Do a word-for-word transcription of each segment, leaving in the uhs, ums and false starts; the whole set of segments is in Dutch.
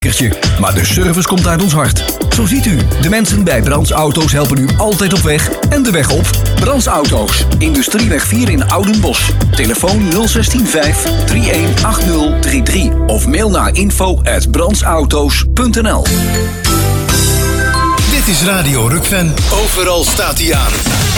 Maar de service komt uit ons hart. Zo ziet u, de mensen bij Brands Auto's helpen u altijd op weg en de weg op. Brands Auto's, Industrieweg vier in Oudenbosch. Telefoon nul een zes vijf drie een acht nul drie drie of mail naar info at brandsauto's punt n l. Dit is Radio Rukven. Overal staat hij aan.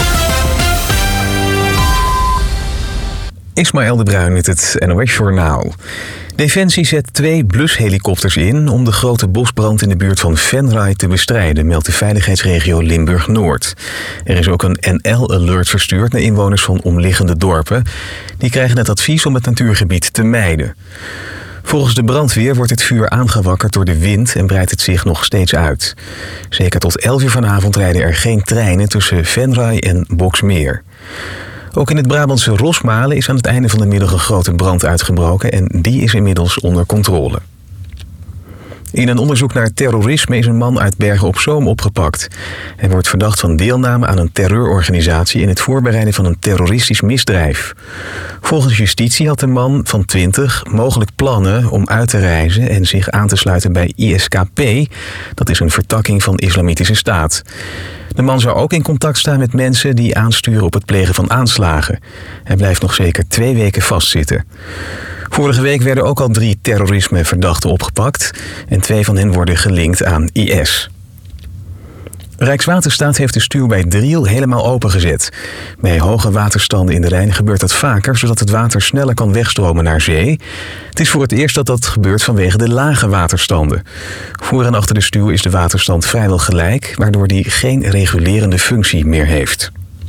Ismaël de Bruin met het N O S-journaal. Defensie zet twee blushelikopters in om de grote bosbrand in de buurt van Venray te bestrijden, meldt de veiligheidsregio Limburg-Noord. Er is ook een N L-alert verstuurd naar inwoners van omliggende dorpen. Die krijgen het advies om het natuurgebied te mijden. Volgens de brandweer wordt het vuur aangewakkerd door de wind en breidt het zich nog steeds uit. Zeker tot elf uur vanavond rijden er geen treinen tussen Venray en Boxmeer. Ook in het Brabantse Rosmalen is aan het einde van de middag een grote brand uitgebroken en die is inmiddels onder controle. In een onderzoek naar terrorisme is een man uit Bergen op Zoom opgepakt. Hij wordt verdacht van deelname aan een terreurorganisatie in het voorbereiden van een terroristisch misdrijf. Volgens justitie had de man van twintig mogelijk plannen om uit te reizen en zich aan te sluiten bij I S K P. Dat is een vertakking van Islamitische Staat. De man zou ook in contact staan met mensen die aansturen op het plegen van aanslagen. Hij blijft nog zeker twee weken vastzitten. Vorige week werden ook al drie terrorismeverdachten opgepakt en twee van hen worden gelinkt aan I S. Rijkswaterstaat heeft de stuw bij Driel helemaal opengezet. Bij hoge waterstanden in de Rijn gebeurt dat vaker, zodat het water sneller kan wegstromen naar zee. Het is voor het eerst dat dat gebeurt vanwege de lage waterstanden. Voor en achter de stuw is de waterstand vrijwel gelijk, waardoor die geen regulerende functie meer heeft.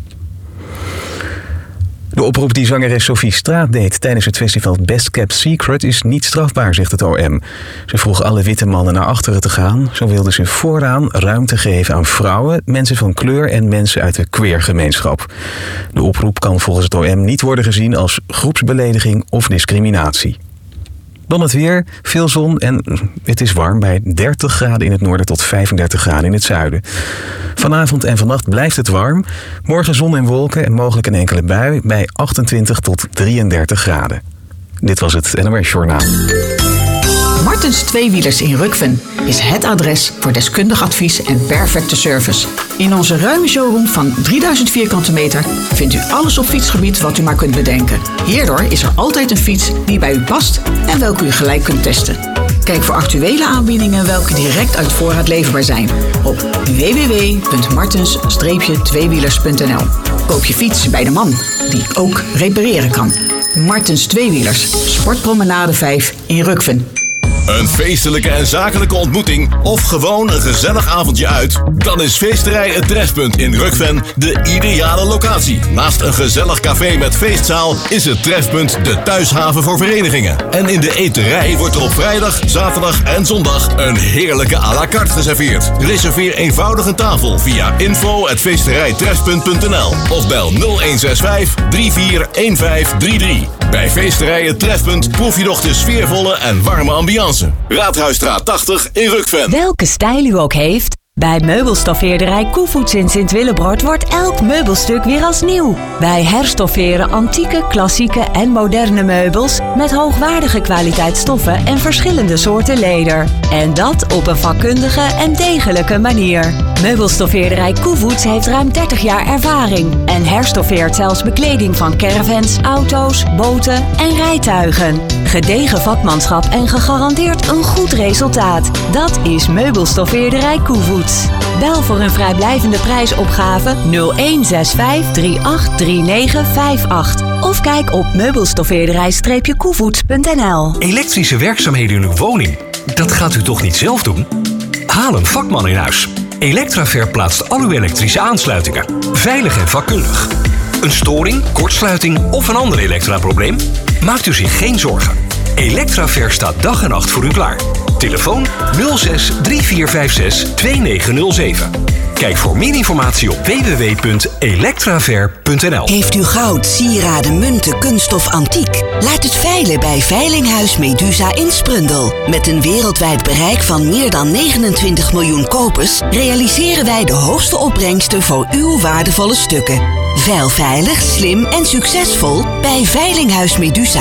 De oproep die zangeres Sophie Straat deed tijdens het festival Best Kept Secret is niet strafbaar, zegt het O M. Ze vroeg alle witte mannen naar achteren te gaan. Zo wilde ze vooraan ruimte geven aan vrouwen, mensen van kleur en mensen uit de queergemeenschap. De oproep kan volgens het O M niet worden gezien als groepsbelediging of discriminatie. Dan het weer, veel zon en het is warm bij dertig graden in het noorden tot vijfendertig graden in het zuiden. Vanavond en vannacht blijft het warm. Morgen zon en wolken en mogelijk een enkele bui bij achtentwintig tot drieëndertig graden. Dit was het N O S Journaal. Martens Tweewielers in Rukven is het adres voor deskundig advies en perfecte service. In onze ruime showroom van drieduizend vierkante meter vindt u alles op fietsgebied wat u maar kunt bedenken. Hierdoor is er altijd een fiets die bij u past en welke u gelijk kunt testen. Kijk voor actuele aanbiedingen welke direct uit voorraad leverbaar zijn op w w w punt martens tweewielers punt n l. Koop je fiets bij de man die ook repareren kan. Martens Tweewielers, Sportpromenade vijf in Rukven. Een feestelijke en zakelijke ontmoeting of gewoon een gezellig avondje uit? Dan is Feesterij Het Trefpunt in Rukven de ideale locatie. Naast een gezellig café met feestzaal is het Trefpunt de thuishaven voor verenigingen. En in de eterij wordt er op vrijdag, zaterdag en zondag een heerlijke à la carte geserveerd. Reserveer eenvoudig een tafel via info at feesterijtrefpunt punt n l of bel nul een zes vijf drie vier een vijf drie drie. Bij Feesterij Het Trefpunt proef je nog de sfeervolle en warme ambiance. Raadhuisstraat tachtig in Rukven. Welke stijl u ook heeft, bij meubelstoffeerderij Koevoets in Sint-Willebroord wordt elk meubelstuk weer als nieuw. Wij herstofferen antieke, klassieke en moderne meubels met hoogwaardige kwaliteit stoffen en verschillende soorten leder. En dat op een vakkundige en degelijke manier. Meubelstoffeerderij Koevoets heeft ruim dertig jaar ervaring en herstoffeert zelfs bekleding van caravans, auto's, boten en rijtuigen. Gedegen vakmanschap en gegarandeerd een goed resultaat. Dat is Meubelstoffeerderij Koevoets. Bel voor een vrijblijvende prijsopgave nul een zes vijf drie acht drie negen vijf acht of kijk op meubelstoffeerderij koevoets punt n l. Elektrische werkzaamheden in uw woning, dat gaat u toch niet zelf doen? Haal een vakman in huis. Electraver plaatst al uw elektrische aansluitingen. Veilig en vakkundig. Een storing, kortsluiting of een ander elektraprobleem? Maakt u zich geen zorgen. Electraver staat dag en nacht voor u klaar. Telefoon nul zes drie vier vijf zes twee negen nul zeven. Kijk voor meer informatie op w w w punt electraver punt n l. Heeft u goud, sieraden, munten, kunststof, antiek? Laat het veilen bij Veilinghuis Medusa in Sprundel. Met een wereldwijd bereik van meer dan negenentwintig miljoen kopers realiseren wij de hoogste opbrengsten voor uw waardevolle stukken. Veil veilig, slim en succesvol bij Veilinghuis Medusa.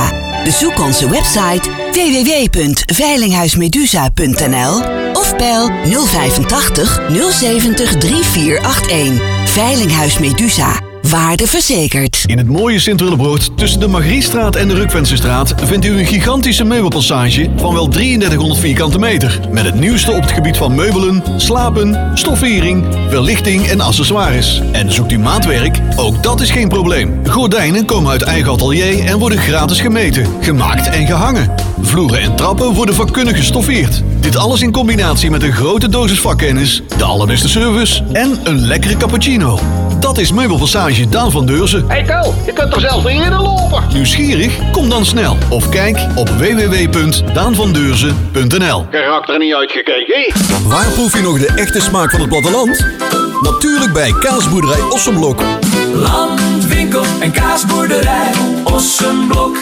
Bezoek onze website w w w punt veilinghuismedusa punt n l of bel nul vijfentachtig nul zeventig drie vier acht een. Veilinghuis Medusa. Waarde verzekerd. In het mooie Sint-Willebroord tussen de Margrietstraat en de Rukvensterstraat vindt u een gigantische meubelpassage van wel drieëndertighonderd vierkante meter. Met het nieuwste op het gebied van meubelen, slapen, stoffering, verlichting en accessoires. En zoekt u maatwerk? Ook dat is geen probleem. Gordijnen komen uit eigen atelier en worden gratis gemeten, gemaakt en gehangen. Vloeren en trappen worden vakkundig gestoffeerd. Dit alles in combinatie met een grote dosis vakkennis, de allerbeste service en een lekkere cappuccino. Dat is Meubelpassage Daan van Deurzen. Hey Ko, je kunt er zelf in lopen. Nieuwsgierig? Kom dan snel of kijk op w w w punt daan van deurzen punt n l. Karakter niet uitgekeken. Waar proef je nog de echte smaak van het platteland? Natuurlijk bij Kaasboerderij Ossenblok. Landwinkel en kaasboerderij Ossenblok.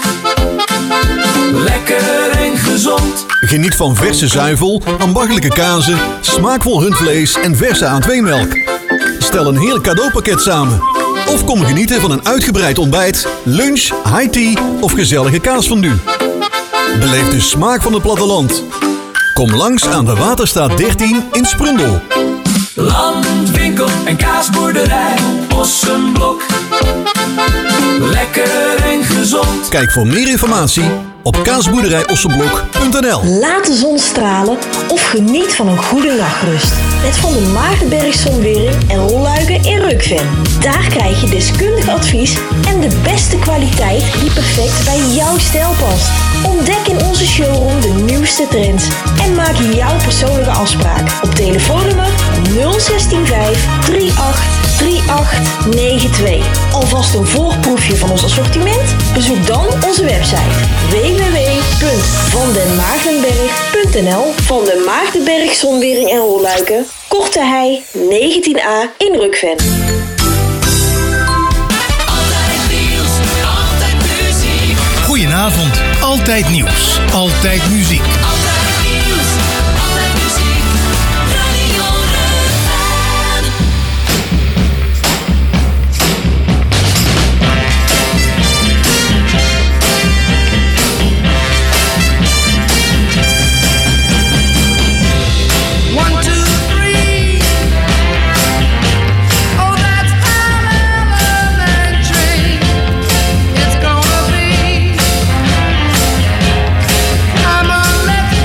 Lekker en gezond. Geniet van verse zuivel, ambachtelijke kazen, smaakvol rundvlees en verse A twee melk. Stel een heerlijk cadeaupakket samen. Of kom genieten van een uitgebreid ontbijt, lunch, high tea of gezellige kaasfondue. Beleef de smaak van het platteland. Kom langs aan de Waterstaat dertien in Sprundel. Landwinkel en kaasboerderij Ossenblok. Lekker en gezond. Kijk voor meer informatie op kaasboerderij ossenblok punt n l. Laat de zon stralen of geniet van een goede nachtrust. Met Van der Maartenberg Zonwering en Rolluiken in Rukven. Daar krijg je deskundig advies en de beste kwaliteit die perfect bij jouw stijl past. Ontdek in onze showroom de nieuwste trends en maak jouw persoonlijke afspraak op telefoonnummer nul zestien vijf drie acht drie acht negen twee. Alvast een voorproefje van ons assortiment? Bezoek dan onze website w w w punt van den maartenberg punt n l. Van den Maartenberg Zonwering en Rolluiken, Korte Hei negentien a in Rukven. Goedenavond, altijd nieuws, altijd muziek. Altijd nieuws, altijd muziek. Radio Rukven. One, two, three. Oh, that's elementary. It's gonna be. I'm a left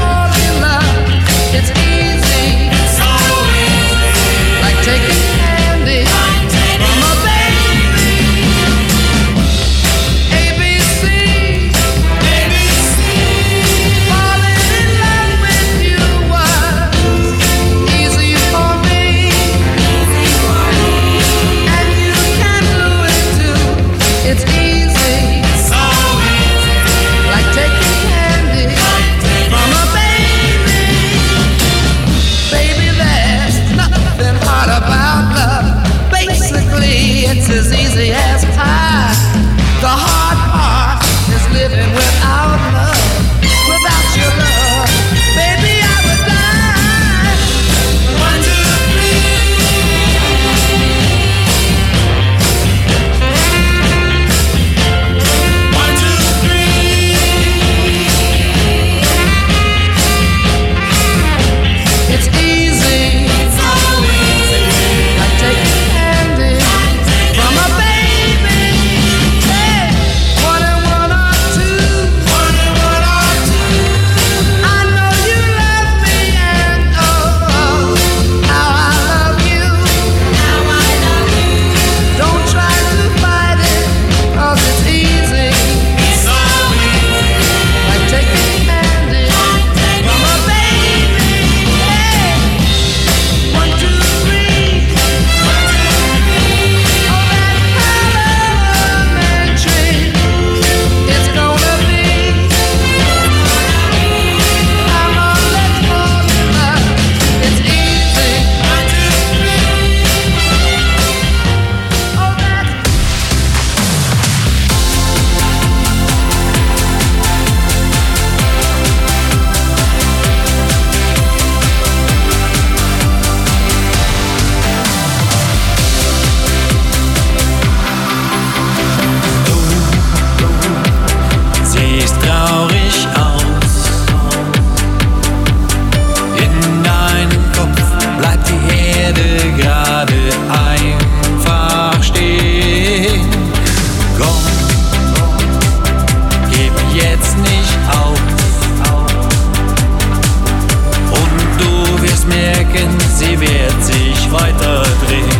sie wird sich weiter drehen.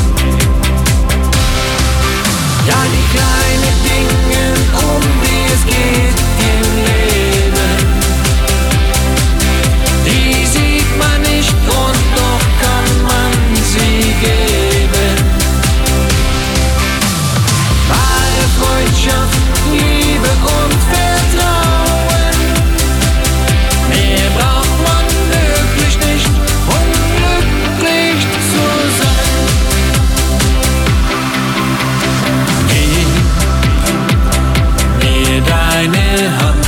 Ja, die kleinen Dinge, um die es geht im Leben, die sieht man nicht und doch kann man sie geben. Wahre Freundschaft, Liebe und Vertrauen, mehr braucht man wirklich nicht, um glücklich zu sein. Gib mir deine Hand,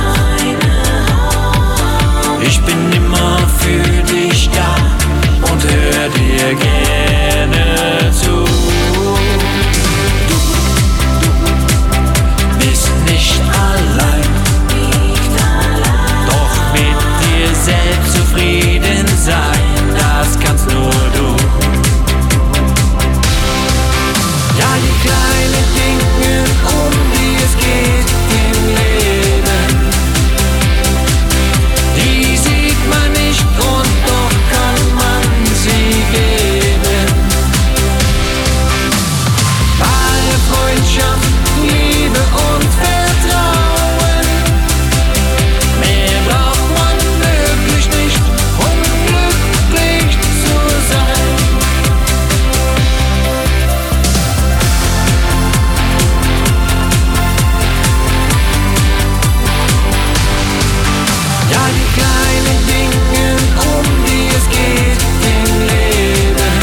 ich bin immer für dich da und hör dir gerne zu. Du bist nicht allein, doch mit dir selbst zufrieden sein, das kannst nur du. Ja, die kleinen Dinge, um die es geht im Leben, die sieht man nicht und doch kann man sie geben. Wahre Freundschaft, Liebe und Vertrauen, mehr braucht man wirklich nicht, um glücklich zu sein. Ja, die kleinen Dinge, um die es geht im Leben,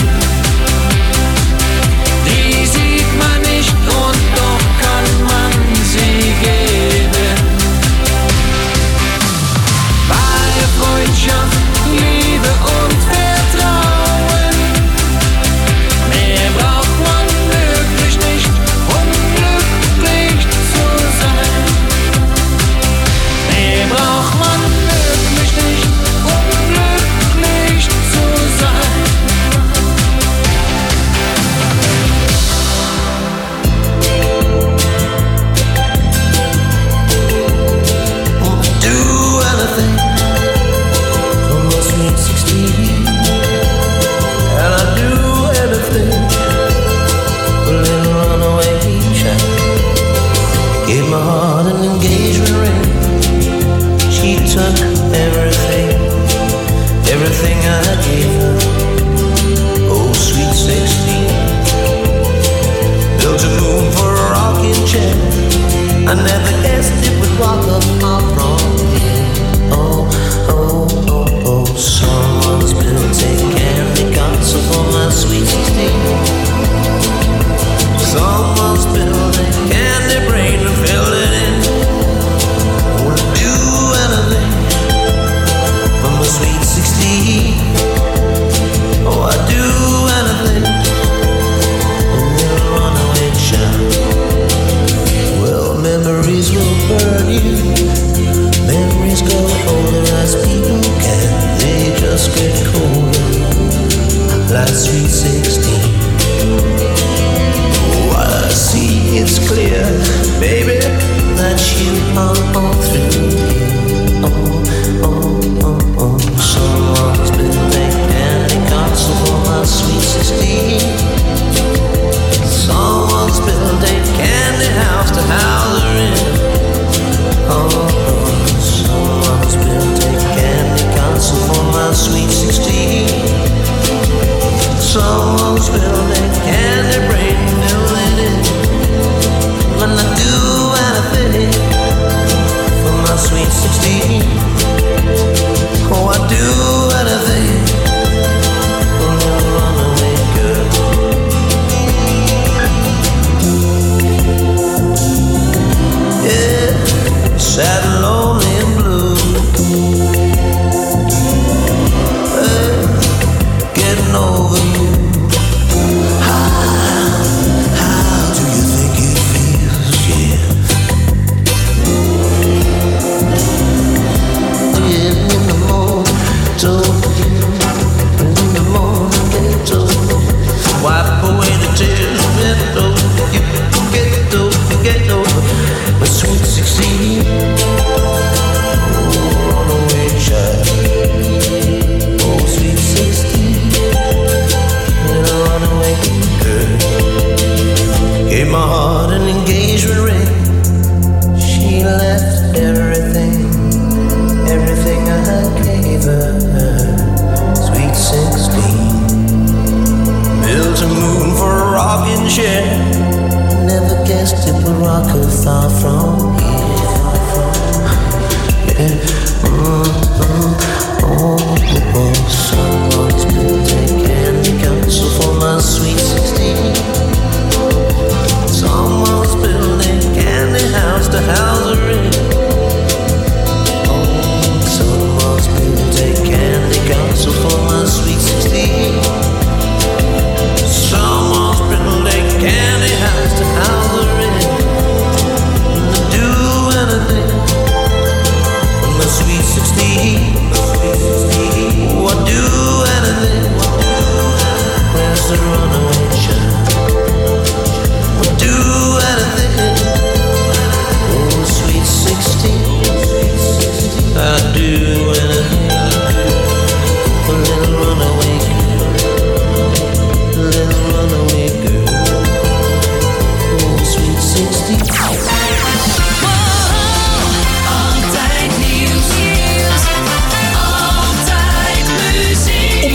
die sieht man nicht und doch kann man sie geben. Wahre Freundschaft, Liebe und Vertrauen, mehr braucht man wirklich nicht, um glücklich zu sein. Mehr braucht man wirklich nicht, um glücklich zu sein. Do anything for my sweet sixteen, and I do anything for a little runaway child. Gave my heart an engagement ring. She took everything, everything I gave her. Oh, sweet sixteen. Built a moon for a rocking chair. I never guessed it would rock up my prom. Oh, oh, oh, oh. Someone's built a candy castle for my sweet sixteen. Someone's built a candy brain and filled it in. Would do anything for my sweet sixteen. Oh, I'd do anything, a little runaway child. Well, memories will burn you. Memories go older as people can. They just get colder, like sweet sixteen. Oh, I see it's clear, baby, that you are all through. Oh, oh, oh, oh. Someone's been a candy castle for my sweet sixteen. Someone's built a candy house to house her in. Oh, someone's built a candy castle for my sweet sixteen. Someone's built a candy brain, fill it in. When I do anything for my sweet sixteen. Oh, I do anything for a little runaway girl. Yeah, sad and lonely and blue. Hey, getting over you. How, how do you think it feels? Yeah. Yeah, in the morning, told you. In the morning, they told you. Wipe away the tears, get over you, get over, get over. But sweet sixteen, oh, runaway child. Oh, sweet sixteen.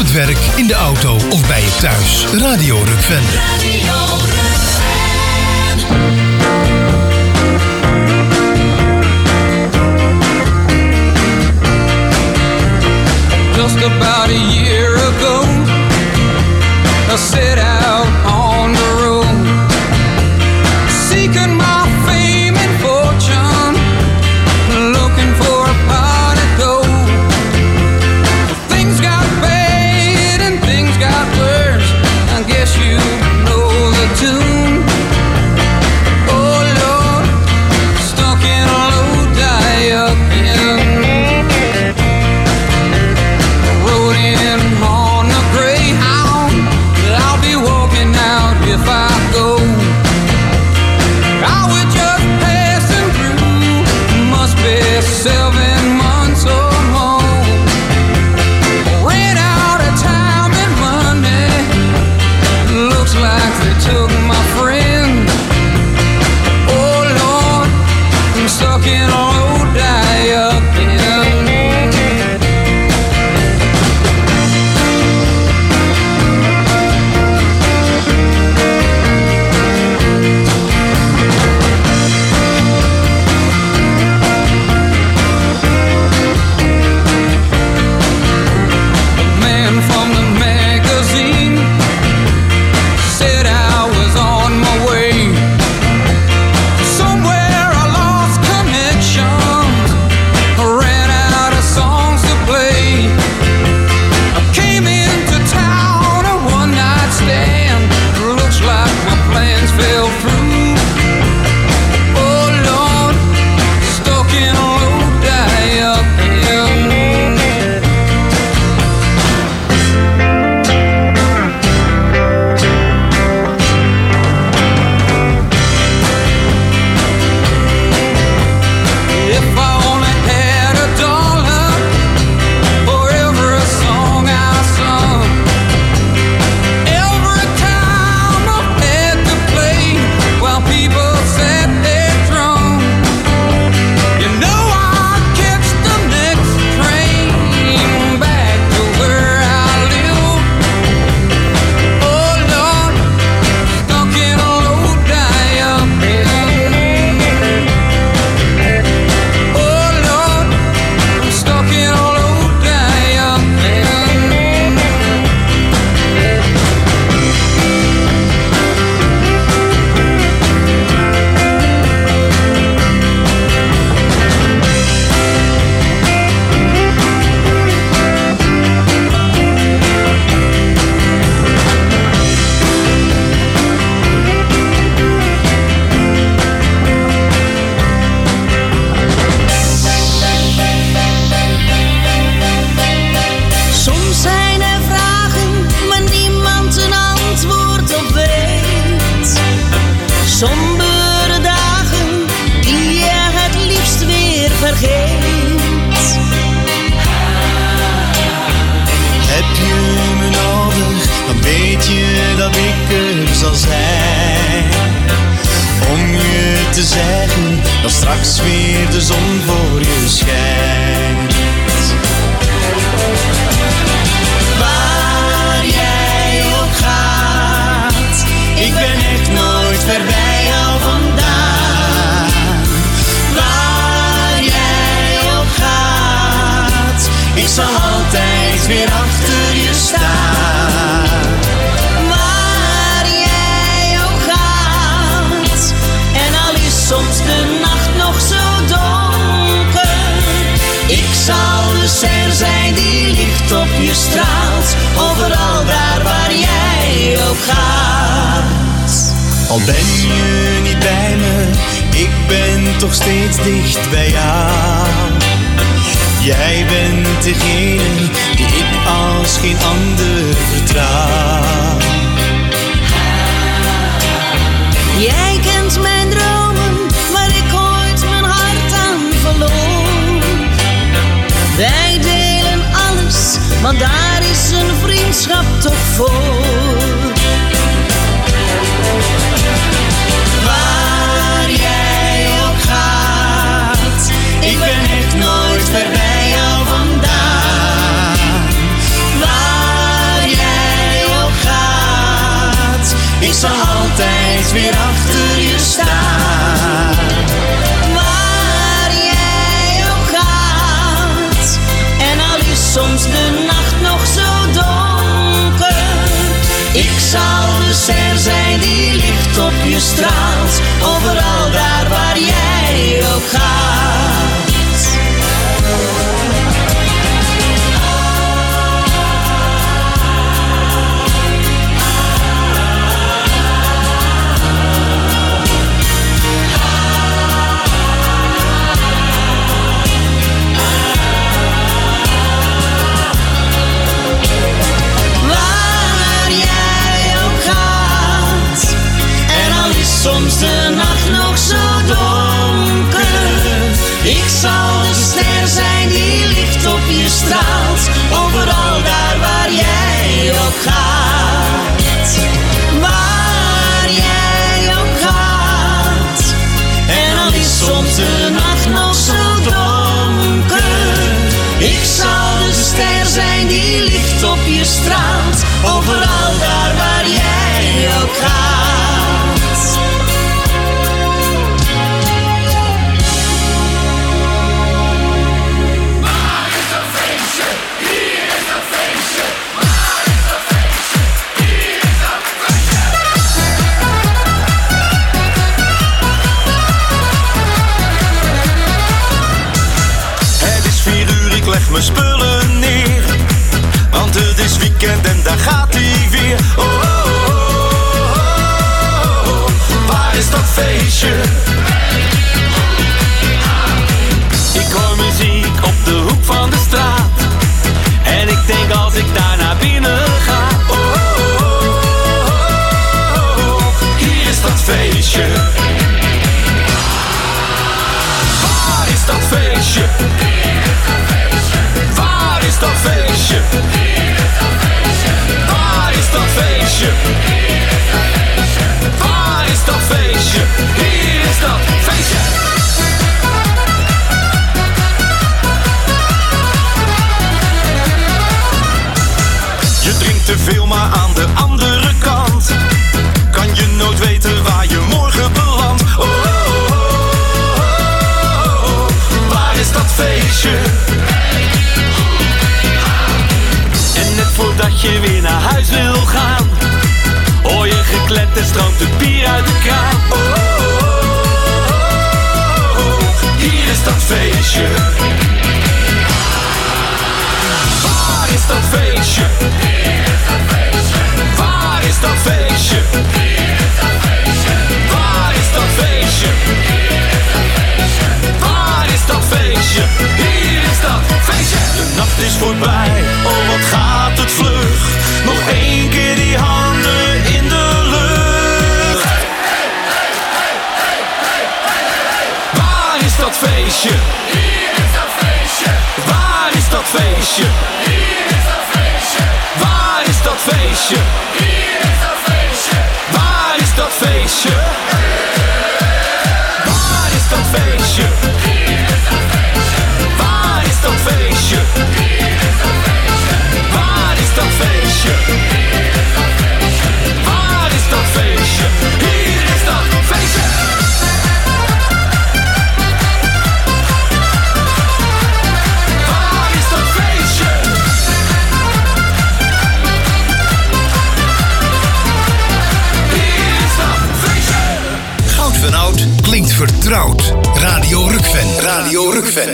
het werk, in de auto of bij je thuis. Radio Rukven. Just about a year ago, I set out on the road, seeking my fame and fortune, looking for a pot of gold. Things got bad and things got worse, I guess you know the tune. Oh Lord, stuck in a low die again. Rode in on a Greyhound, I'll be walking out if I go. I was just passing through, must be seven months or more. Ran out of time and money, looks like they took my friend. Oh Lord, I'm stuck in a low die again. Man from the magazine said I was on my way. Somewhere I lost connections, ran out of songs to play. I came into town a one night stand, looks like my plans fell through. Oh Lord, stuck in a low die again. If I only had a dollar for every song I sung, every time I had to play while people sat there drunk, you know I'd catch the next train back to where I live. Oh Lord, stuck in a low die again. Oh Lord, I'm stuck in a low die again. Soms zijn er vragen waar niemand een antwoord op weet. Sombere dagen die je het liefst weer vergeet. Heb je me nodig, dan weet je dat ik er zal zijn. Om je te zeggen dat straks weer de zon voor je schijnt. Waar jij ook gaat, ik ben echt nooit ver bij jou vandaan. Waar jij ook gaat, ik zal altijd weer achter je staan. Waar jij ook gaat, en al is soms de nacht nog zo donker, ik zal de ster zijn die licht op je straalt, overal daar waar jij ook gaat. Al ben je niet bij me, ik ben toch steeds dicht bij jou. Jij bent degene die ik als geen ander vertrouw. Jij kent mijn dromen, waar ik ooit mijn hart aan verloor. Wij delen alles, want daar is een vriendschap toch voor. Waar jij ook gaat, ik ben echt nooit ver bij jou vandaan. Waar je straalt, overal daar waar jij ook gaat. Soms de nacht nog zo donker. Ik zal de ster zijn die licht op je straalt. Overal daar waar jij ook gaat. Waar jij ook gaat. En al is soms de nacht nog zo donker. Ik zal de ster zijn die licht op je straalt. Overal daar waar jij ook gaat. Mijn spullen neer, want het is weekend en daar gaat hij weer. Oh, oh, oh, oh, oh. Waar is dat feestje? Ik hoor muziek op de hoek van de straat en ik denk als ik daar naar binnen ga. Oh, oh, oh, oh, oh. Hier is dat feestje. Waar is dat feestje? Waar is dat feestje? Waar is dat feestje? Waar is dat feestje? Hier is dat feestje. Je drinkt te veel, maar aan de andere kant kan je nooit weten waar je morgen belandt. Oh, oh, oh, oh, oh. Waar is dat feestje? En net voordat je weer naar huis wil gaan, hoor je geklet en stroomt het bier uit de kraan. Oh, oh, oh, oh. Hier is dat feestje. Waar is dat feestje? Waar is dat feestje? Waar is dat feestje? Waar is dat feestje? Hier is dat feestje. De nacht is voorbij, oh wat gaat het vlug. Nog één keer die handen in de lucht. Waar is dat feestje? Hier is dat feestje. Waar is dat feestje? Hier is dat feestje. Waar is dat feestje? Hier is dat feestje. Waar is dat feestje? Waar is dat feestje? Hier is dat feestje. Waar is dat feestje? Hier is dat feestje. Waar is dat feestje? Hier is dat feestje. Waar is dat feestje? Hier is dat feestje. Waar is dat feestje? Hier is dat feestje. Goud van Oud klinkt vertrouwd. Radio Rukven. Radio Rukven.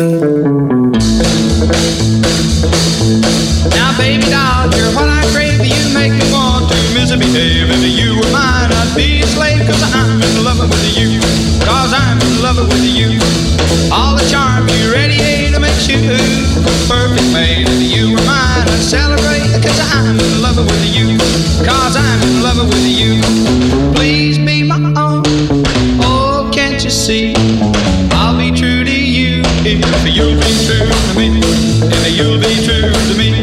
Now baby doll, you're what I crave. You make me want to misbehave. If you were mine, I'd be a slave. Cause I'm in love with you. Cause I'm in love with you. All the charm you radiate makes you perfect mate. If you were mine, I'd celebrate. Cause I'm in love with you. Cause I'm in love with you. Please be my own. Oh, can't you see? I'll be true to you. If you'll be true to me. If you'll be true to me.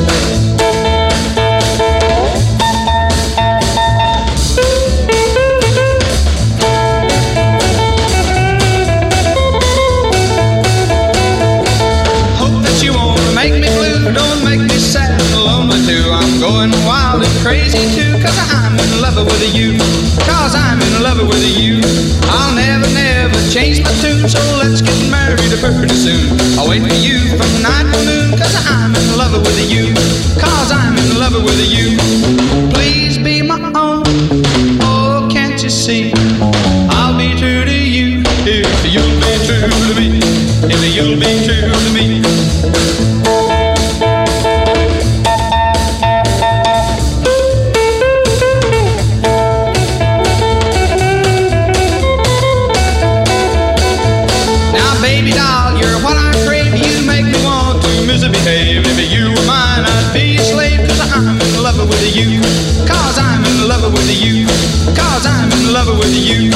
Going wild and crazy too. Cause I'm in love with you. Cause I'm in love with you. I'll never, never change my tune. So let's get married pretty soon. I'll wait for you from night to moon. Cause I'm in love with you. Cause I'm in love with you. Please be my own. Oh, can't you see? you'll be true to me. Now, baby doll, you're what I crave. You make me want to misbehave. If you were mine, I'd be a slave. Cause I'm in love with you. Cause I'm in love with you. Cause I'm in love with you.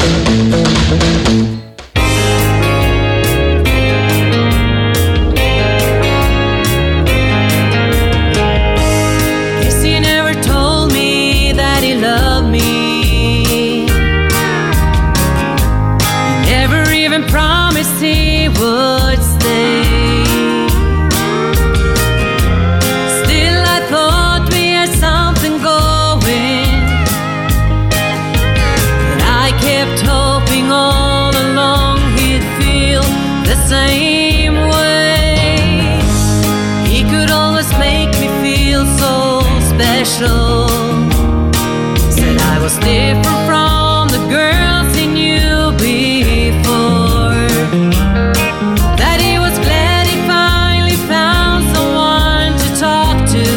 Guess he never told me that he loved me. He never even promised he would stay. Still I thought we had something going, and I kept hoping all along he'd feel the same way. He could always make me feel so special. Said I was different from the girls he knew before. That he was glad he finally found someone to talk to.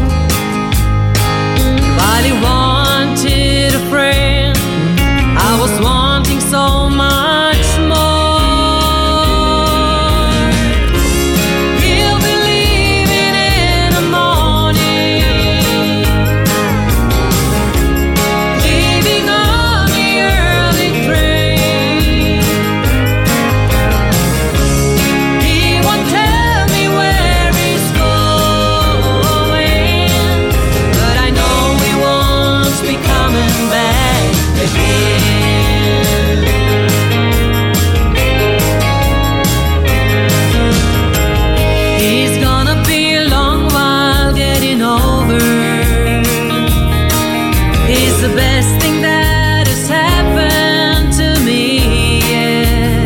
While he wanted a friend, I was wanting so much more. He'll be leaving in the morning, leaving on the early train. He won't tell me where he's going, but I know he won't be coming back again. He's gonna be a long while getting over. He's the best thing that has happened to me, yeah.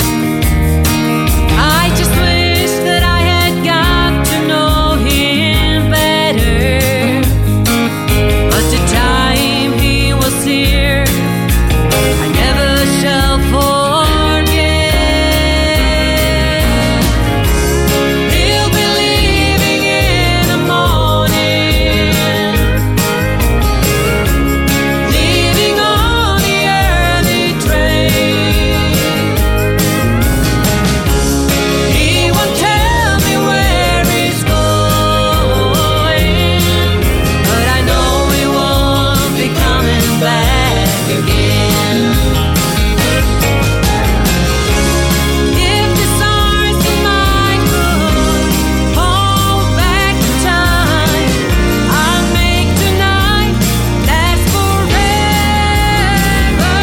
I just wish that I had got to know him better. But the time he was here, I never shall forget. He'll be leaving in the morning, leaving on the early train. He won't tell me where he's going, but I know he won't be coming back again. If the stars of mine could hold back the time, I'll make tonight last forever.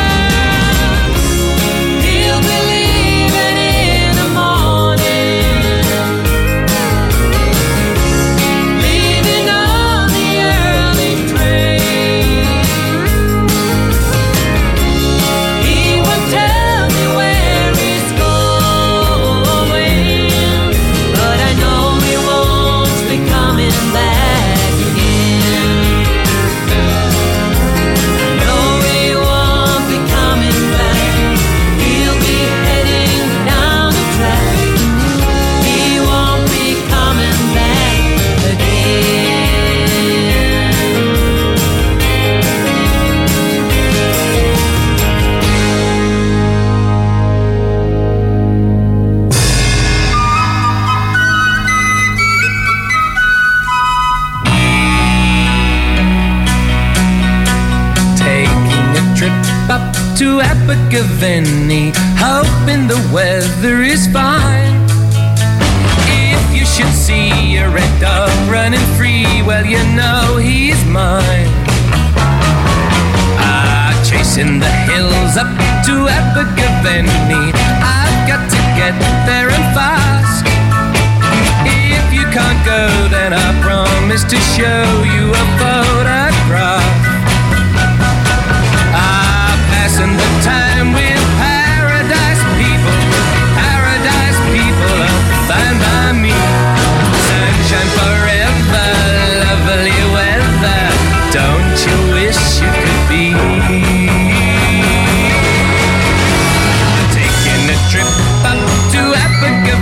He'll be leaving in the morning, leaving on the early train. He won't tell me where he's going, but I know he won't be coming back again. I know he won't be coming back. He'll be heading down the track. He won't be coming back again. Taking a trip up to Abergavenny, hoping the weather is fine. If you should see a red dog running free, well, you know he's mine. Ah, chasing the hills up to Abergavenny, I've got to get there and fast. If you can't go, then I promise to show you a photograph. Ah, passing the time with paradise people, paradise people are fine by me. Sunshine forever, lovely weather, don't you wish you could be? Taking a trip up to Abergavenny,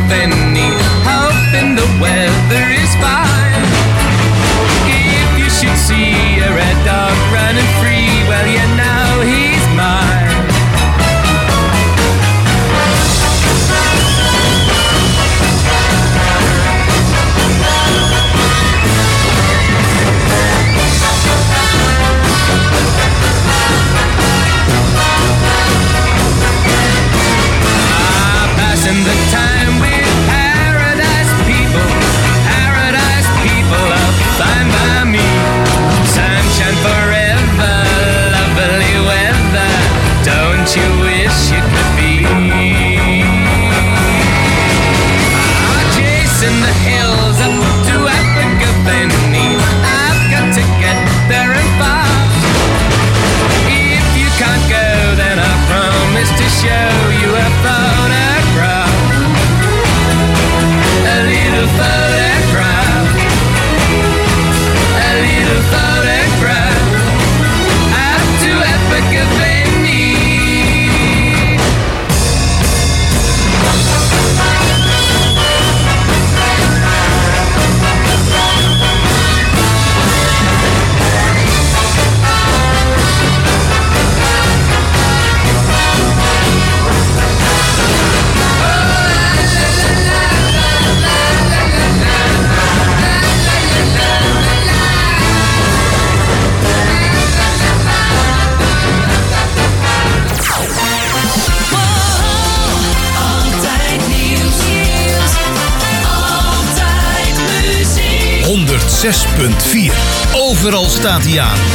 zes punt vier. Overal staat hij aan.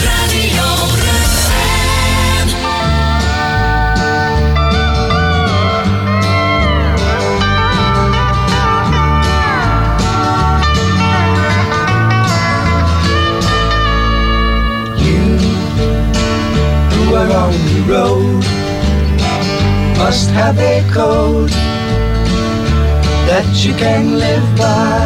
Who are on the road must have a code that you can live by,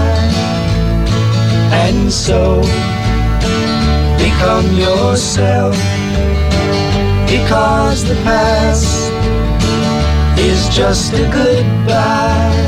and so become yourself, because the past is just a goodbye.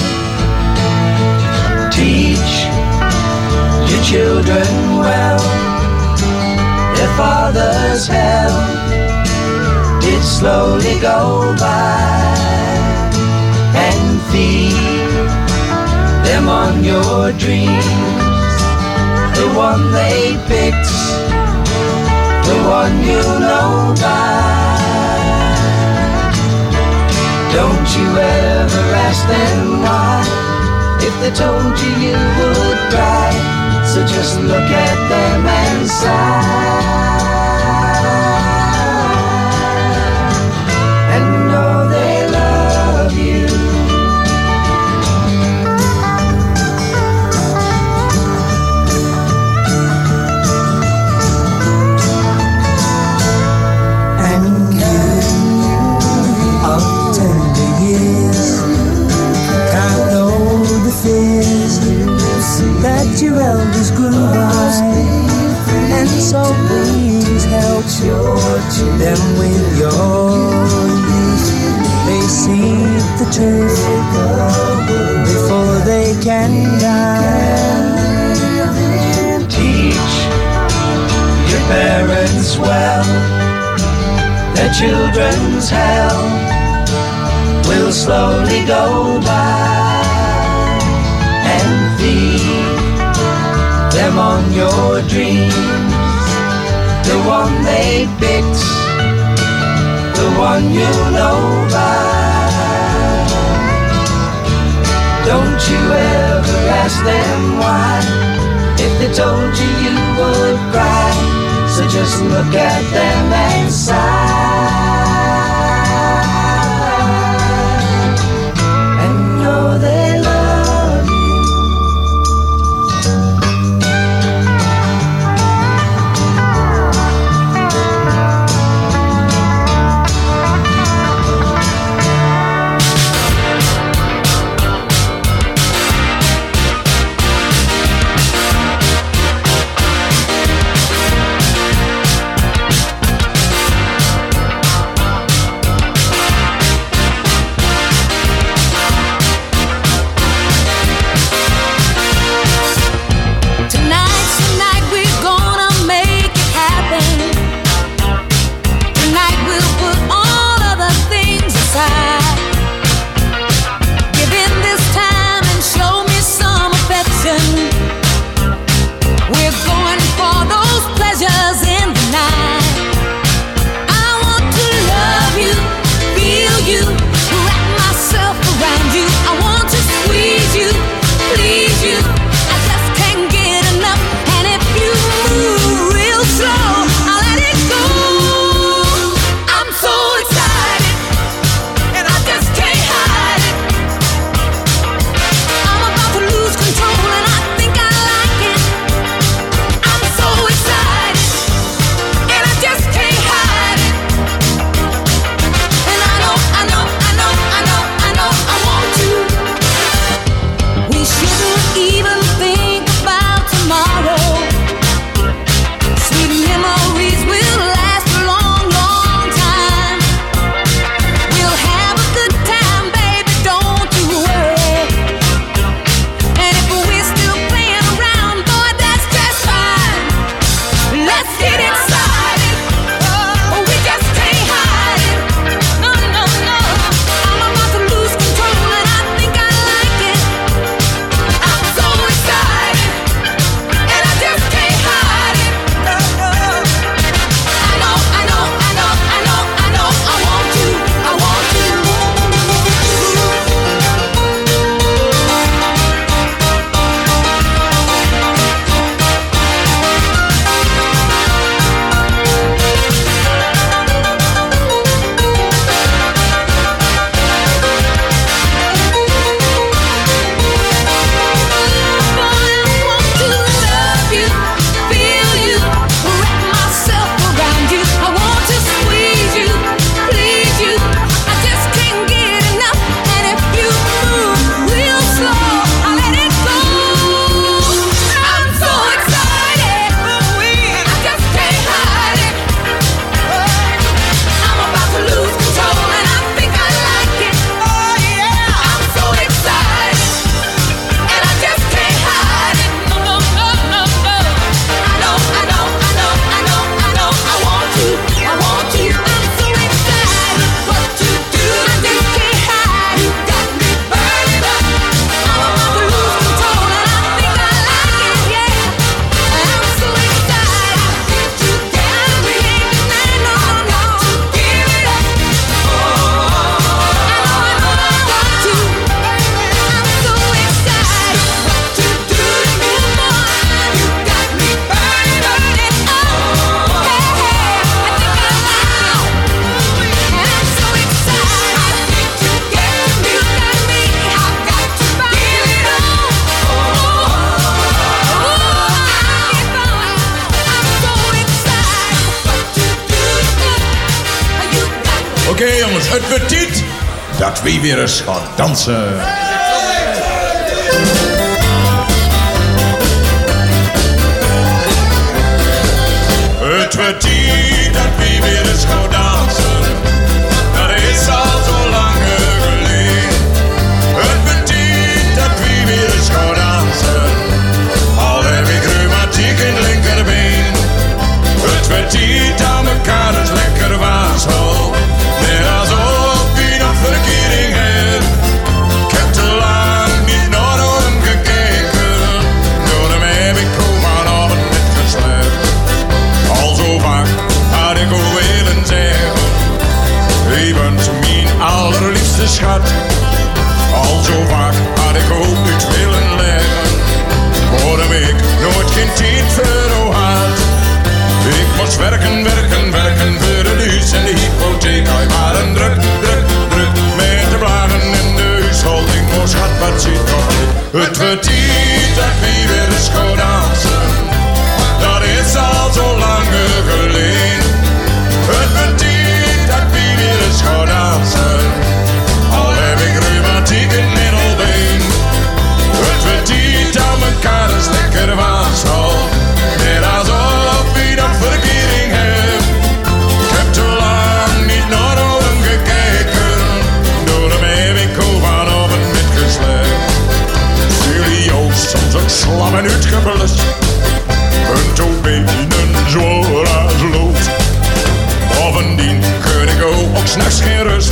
Teach your children well, their father's hell did slowly go by, and feed them on your dreams, the one they picked, the one you know by. Don't you ever ask them why, if they told you you would cry, so just look at them and sigh. That your elders grew by, and so please help them with your youth. They see the truth before they can die. Teach your parents well, their children's hell will slowly go by, and feed them on your dreams, the one they picked, the one you know by. Don't you ever ask them why, if they told you you would cry, so just look at them and sigh, and know they love. Oké jongens, het wordt tijd dat we weer eens gaan dansen. Het wordt tijd dat we weer eens gaan dansen. Dat is al zo lang geleden. Het wordt tijd dat we weer eens gaan dansen. Al heb ik reumatiek in het linkerbeen. Het wordt tijd aan elkaar eens lekker waashol. Net alsof we nog verkering hebben. Ik heb te lang niet naar hem gekeken. Door hem heb ik komen op het net geslept. Al zo vaak had ik al willen zeggen. Je bent mijn allerliefste schat. Al zo vaak had ik ook iets willen leggen. Waarom ik nooit geen tijd voor jou had. Ik moest werken, werken, werken voor de huis en de hypotheek. Hij maar een druk, druk, druk met de bladen en de huishouding. Oh schat, wat zit nog niet. Het wordt tijd dat we weer eens gaan dansen. Dat is al zo lang geleden. Het wordt tijd dat we weer eens gaan dansen. Al heb ik reumatiek in het middelbeen. Het wordt tijd aan elkaar eens lekker waashol. Net alsof we nog verkering hebben. Ik heb te lang niet naar hem gekeken. Door hem heb ik over op het net geslept. Jullie ook soms ook slam en uitgeblust. Een toebenen zwaar als lood. Bovendien kun ik ook, ook s'nachts geen rust.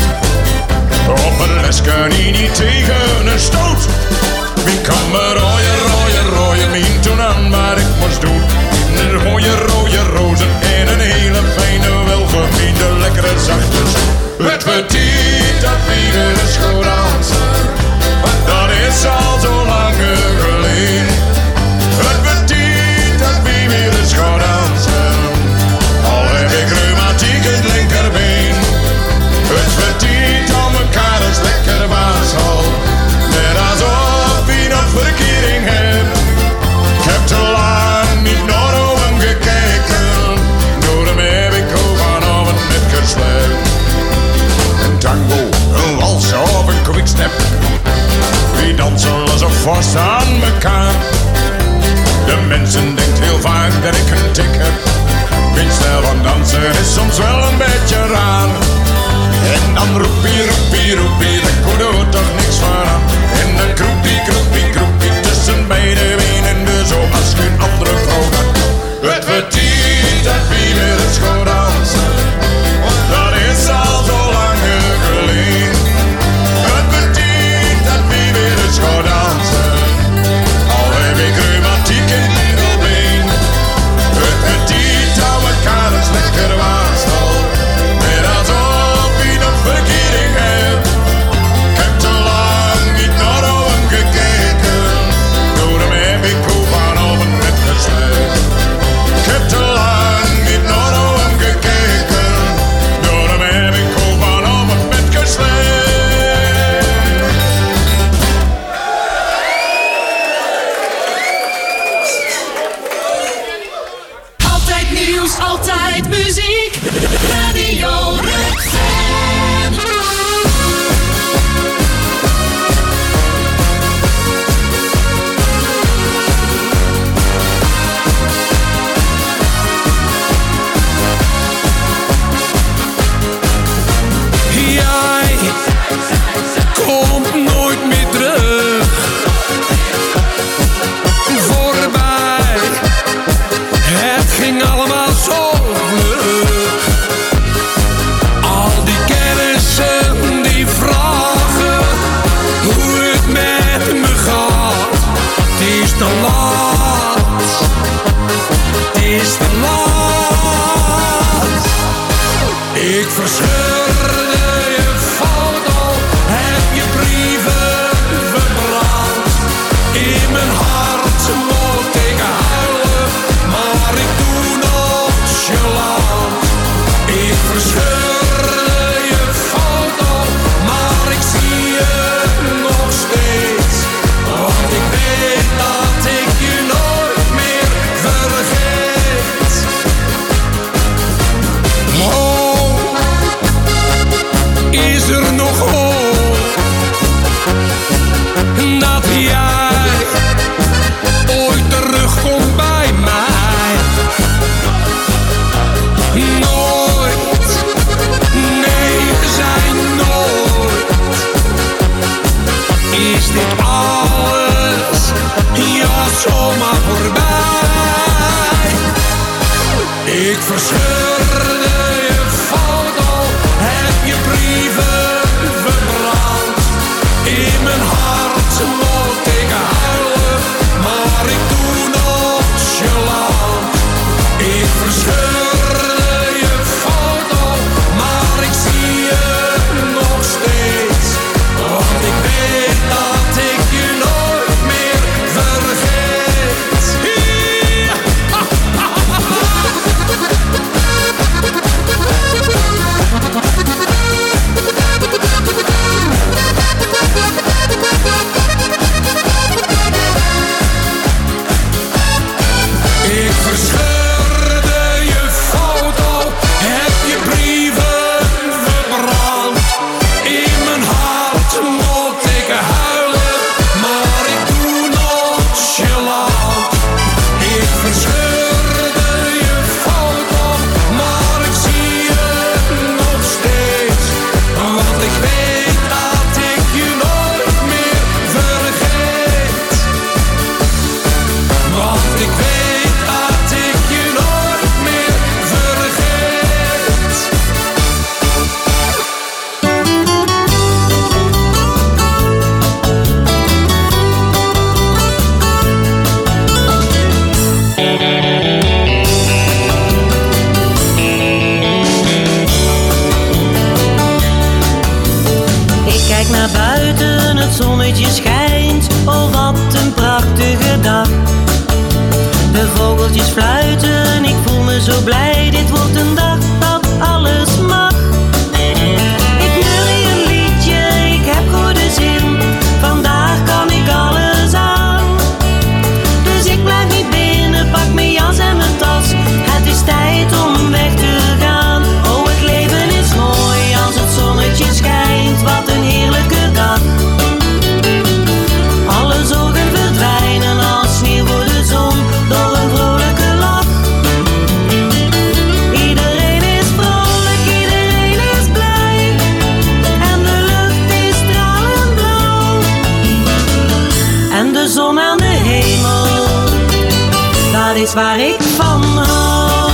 Op een les kan hij niet tegen een stoot. Wie kan me rooien, rooien, rooien, mijn toen aan wat ik moest doen. Een mooie rode rozen en een hele fijne, welgemeende, lekkere zachte zoen. Het wordt tijd dat we weer eens gaan dansen. Dat is al zo lang geleden. Het wordt tijd dat we weer eens gaan dansen. Al heb ik reumatiek in het linkerbeen. Het wordt tijd om elkaar eens lekker waashol. Net alsof we nog verkering hebben. Ik heb te lang niet naar hem gekeken. Door hem heb ik over op het net geslept. Een tango, een wals of een quickstep. We dansen alsof vast aan elkaar. De mensen denkt heel vaak dat ik een tik heb. Mijn stijl van dansen is soms wel een beetje raar. En dan roepie, roepie, roepie, daar kon er toch niks van aan. En dan kroepie, kroepie, kroepie, tussen beide benen, dus zoals geen andere vrouw dat doet. Het wordt tijd dat we weer eens gaan dansen. Dat is al zo lang geleden. Het wordt tijd dat we weer eens gaan dansen. Al heb ik reumatiek in het middelbeen. Het wordt tijd aan elkaar eens lekker waashol. Net alsof we nog verkering hebben. Ik heb te lang niet naar hem gekeken. Door hem heb ik over op het net geslept. Ik heb te lang niet naar hem gekeken. Door hem heb ik over op het net geslept. Altijd nieuws, altijd muziek. Radio Rukven. Jij komt nooit meer terug. Voorbij, het ging allemaal zo vlug. Al die kennissen die vragen hoe het met me gaat. Het is te laat, het is te laat. Ik verscheurde je foto, heb je brieven verbrand. In mijn hart moet ik huilen, maar ik doe nonchalant. Ik verscheurde je foto, maar ik zie je nog steeds. Want ik weet dat ik je nooit meer vergeet. Oh, verscheurde je foto, heb je brieven verbrand. In mijn hart moet ik huilen, maar ik doe nonchalant. Ik verscheurde je foto, maar ik zie je nog steeds. Want ik weet dat ik je nooit meer vergeet. Ik verscheurde je foto, heb je brieven verbrand. In mijn hart moet ik huilen, maar ik doe nonchalant. Ik verscheurde je foto, maar ik zie je nog steeds. Want ik weet dat ik je nooit meer vergeet. Want ik weet dat ik je nooit meer vergeet. Ik kijk naar buiten, het zonnetje schijnt. Oh, wat een prachtige dag. De vogeltjes fluiten, ik voel me zo blij. Dit wordt een dag dat alles mag. Ik neurrie een liedje, ik heb goede zin. Vandaag kan ik alles aan. Dus ik blijf niet binnen, pak mijn jas en mijn tas. Het is tijd om weg te gaan. Oh, het leven is mooi als het zonnetje schijnt. Wat een heerlijke dag. Alle zorgen verdwijnen als sneeuw voor de zon door een vrolijke lach. Iedereen is vrolijk, iedereen is blij. En de lucht is stralend blauw. En de zon aan de hemel, dat is waar ik van hou.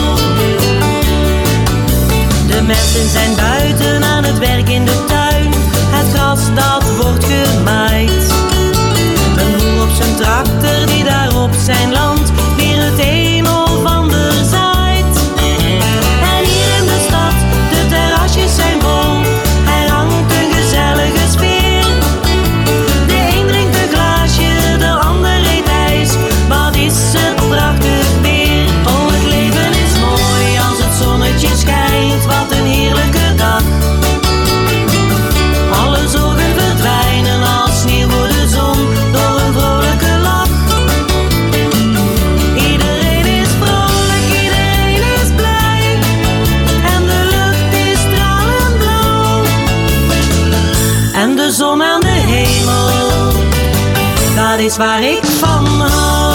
De mensen zijn buiten aan het werk in de tuin. Het gras dat wordt gemaaid. Een boer op zijn tractor die daar op zijn land weer het een of ander zaait. En hier in de stad, de terrasjes zijn vol. Er hangt een gezellige sfeer. De een drinkt een glaasje, de ander eet ijs. Wat is het prachtig weer. Oh, het leven is mooi als het zonnetje schijnt. Wat een heerlijke dag. Alle zorgen verdwijnen als sneeuw voor de zon door een vrolijke lach. Iedereen is vrolijk, iedereen is blij. En de lucht is stralend blauw. En de zon aan de hemel, dat is waar ik van hou.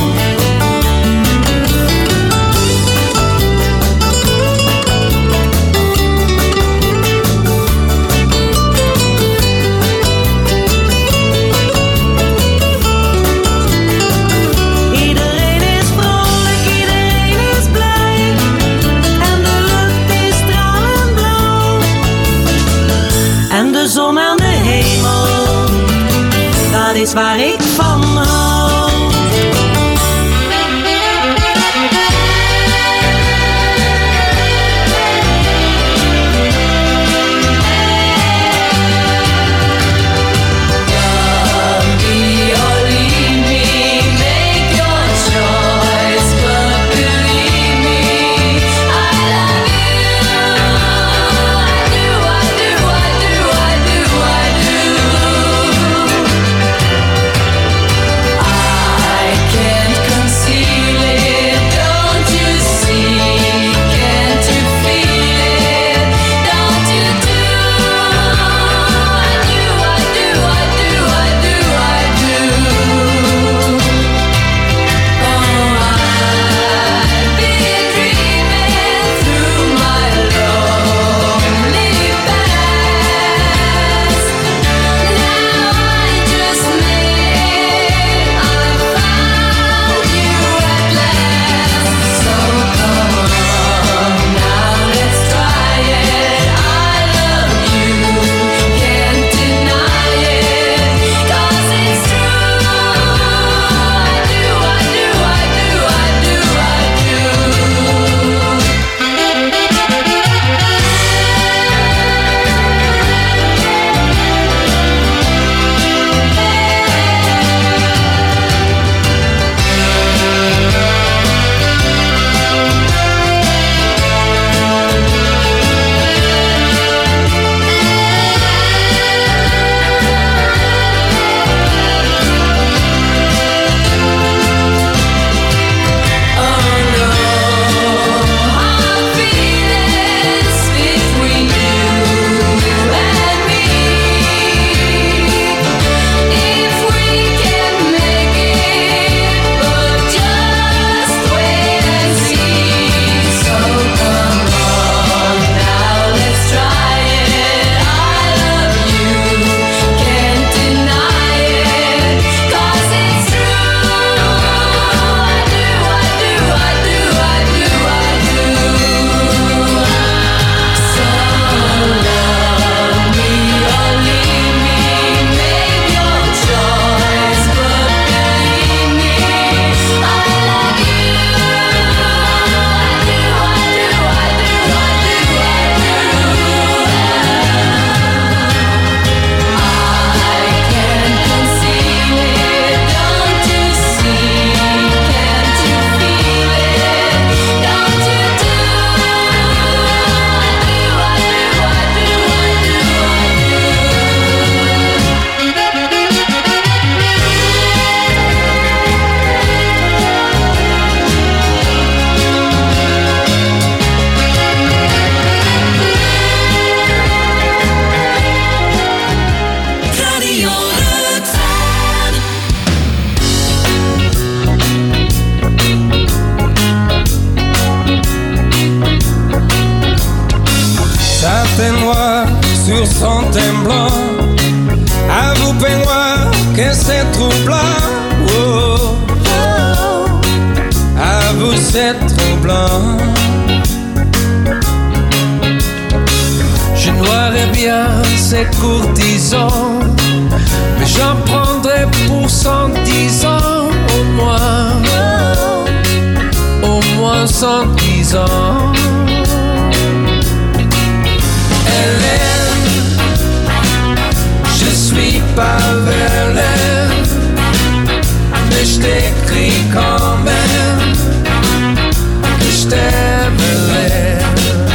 Iedereen is vrolijk, iedereen is blij. En de lucht is stralend blauw. En de zon aan de hemel, dat is waar ik van hou. I do, I do, I do. sur son teint blanc. À vous peignoir, que c'est troublant. Oh, oh, à vous c'est troublant. Je noirais bien ces courtisans, mais j'en prendrais pour cent dix ans au moins, au moins cent dix ans. Hélène, je suis pas Verlaine, mais je t'écris quand même que je t'aime, Hélène.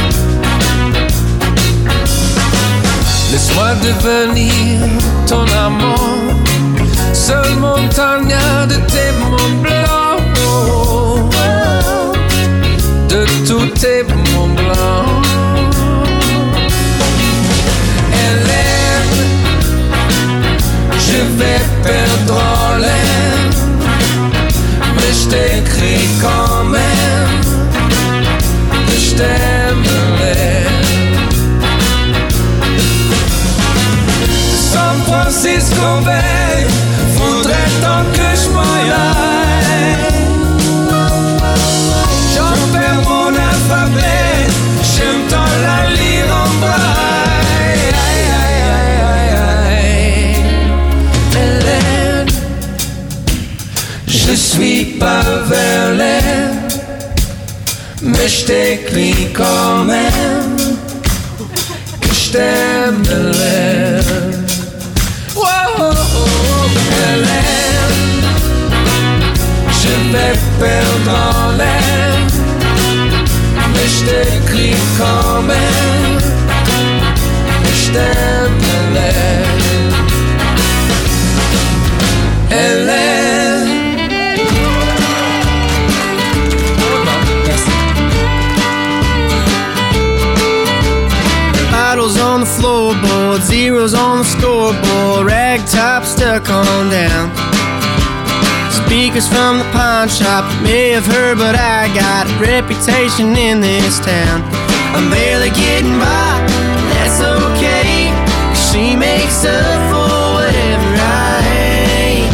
Laisse-moi devenir ton amant, seul montagnard de tes monts blancs, oh, de tous tes monts blancs. Hélène, je vais perdre en l'air, mais je t'écris quand même que je t'aime, Hélène. San Francisco Bay, faudrait tant que je m'en aille. J'en perds mon alphabet, j'aime tant la lire en braille. Aïe, aïe, aïe, aïe, aïe. Hélène, je suis pas Verlaine, mais je t'écris quand même que je t'aime, Hélène. Oh, Hélène, je vais perdre en l'air, mais je t'écris quand même que je t'aime, Hélène. Hélène. Bottles on the floorboard, zeros on the scoreboard, rag top stuck on down. Speakers from the pawn shop may have heard, but I got a reputation in this town. I'm barely getting by, that's okay, 'cause she makes up for whatever I ain't.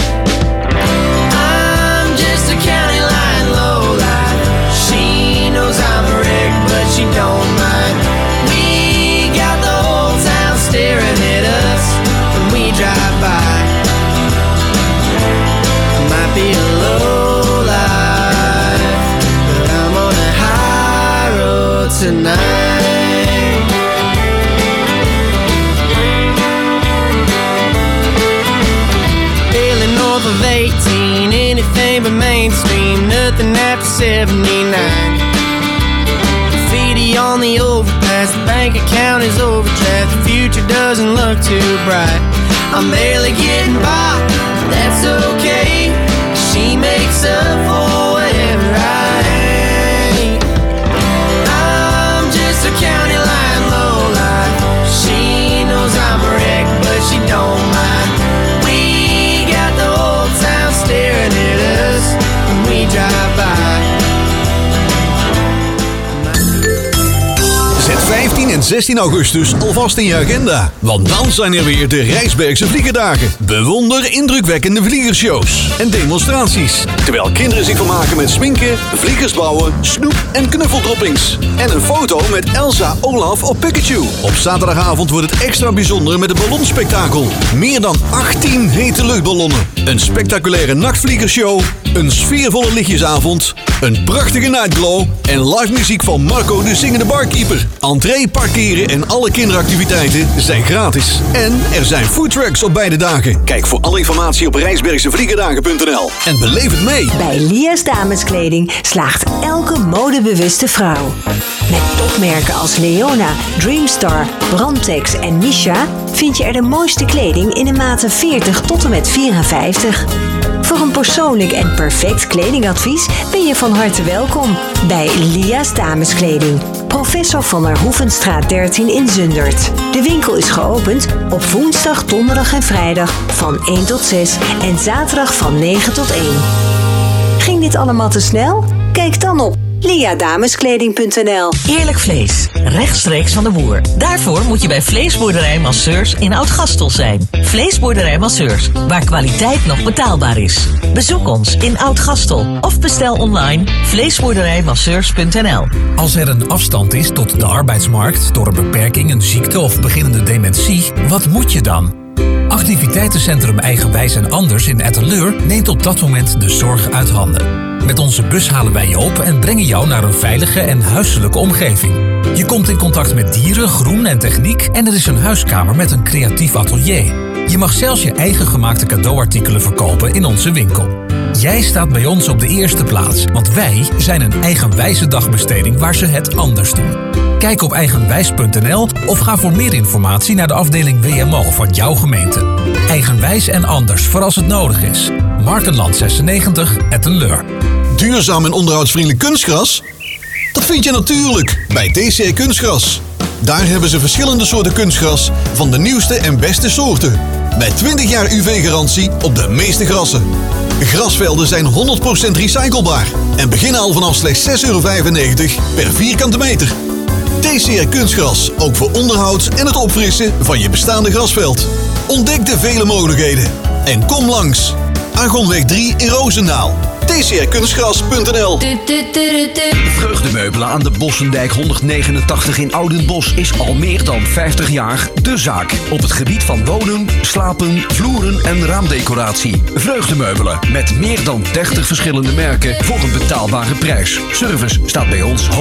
I'm just a county line lowlife. She knows I'm a wreck, but she don't mind. We got the whole town staring at us when we drive by. Might be a low life, but I'm on a high road tonight. Feeling north of eighteen, anything but mainstream, nothing after seventy-nine. Graffiti on the overpass, the bank account is overdraft, the future doesn't look too bright. I'm barely getting by, that's okay, she makes up for whatever I ain't. I'm just a county line lowlife. She knows I'm a wreck, but she don't mind. We got the whole town staring at us when we drive by. Zet vijftien en zestien augustus alvast in je agenda. Want dan zijn er weer de Rijsbergse Vliegerdagen. Bewonder indrukwekkende vliegershows en demonstraties. Terwijl kinderen zich vermaken met sminken, vliegers bouwen, snoep en knuffeldroppings. En een foto met Elsa, Olaf of Pikachu. Op zaterdagavond wordt het extra bijzonder met een ballonspektakel. Meer dan achttien hete luchtballonnen. Een spectaculaire nachtvliegershow. Een sfeervolle lichtjesavond. Een prachtige nightglow. En live muziek van Marco de Zingende Barkeeper. Entree, parkeren en alle kinderactiviteiten zijn gratis. En er zijn foodtrucks op beide dagen. Kijk voor alle informatie op rijsbergse vliegerdagen punt n l. En beleef het mee. Bij Lia's Dameskleding slaagt elke modebewuste vrouw. Met topmerken als Leona, Dreamstar, Brandtex en Misha vind je er de mooiste kleding in de maten veertig tot en met vierenvijftig. Voor een persoonlijk en perfect kledingadvies ben je van harte welkom bij Lia's Dameskleding. Professor van der Hoevenstraat dertien in Zundert. De winkel is geopend op woensdag, donderdag en vrijdag van één tot zes en zaterdag van negen tot één. Ging dit allemaal te snel? Kijk dan op liadameskleding punt n l. Eerlijk vlees, rechtstreeks van de boer. Daarvoor moet je bij Vleesboerderij Masseurs in Oud-Gastel zijn. Vleesboerderij Masseurs, waar kwaliteit nog betaalbaar is. Bezoek ons in Oud-Gastel of bestel online vleesboerderijmasseurs punt n l. Als er een afstand is tot de arbeidsmarkt door een beperking, een ziekte of beginnende dementie, wat moet je dan? Activiteitencentrum Eigenwijs en Anders in Etteleur neemt op dat moment de zorg uit handen. Met onze bus halen wij je op en brengen jou naar een veilige en huiselijke omgeving. Je komt in contact met dieren, groen en techniek en er is een huiskamer met een creatief atelier. Je mag zelfs je eigen gemaakte cadeauartikelen verkopen in onze winkel. Jij staat bij ons op de eerste plaats, want wij zijn een eigenwijze dagbesteding waar ze het anders doen. Kijk op eigenwijs punt n l of ga voor meer informatie naar de afdeling W M O van jouw gemeente. Eigenwijs en anders voor als het nodig is. Markenland zesennegentig, Etteleur. Duurzaam en onderhoudsvriendelijk kunstgras? Dat vind je natuurlijk bij T C R Kunstgras. Daar hebben ze verschillende soorten kunstgras van de nieuwste en beste soorten. Met twintig jaar U V-garantie op de meeste grassen. Grasvelden zijn honderd procent recyclebaar en beginnen al vanaf slechts zes euro vijfennegentig per vierkante meter. T C R Kunstgras, ook voor onderhoud en het opfrissen van je bestaande grasveld. Ontdek de vele mogelijkheden en kom langs. Argonweg drie in Roosendaal. T C R kunstgras punt n l. Vreugdemeubelen aan de Bossendijk honderdnegenentachtig in Oudenbosch is al meer dan vijftig jaar de zaak. Op het gebied van wonen, slapen, vloeren en raamdecoratie. Vreugdemeubelen met meer dan dertig verschillende merken voor een betaalbare prijs. Service staat bij ons hoog.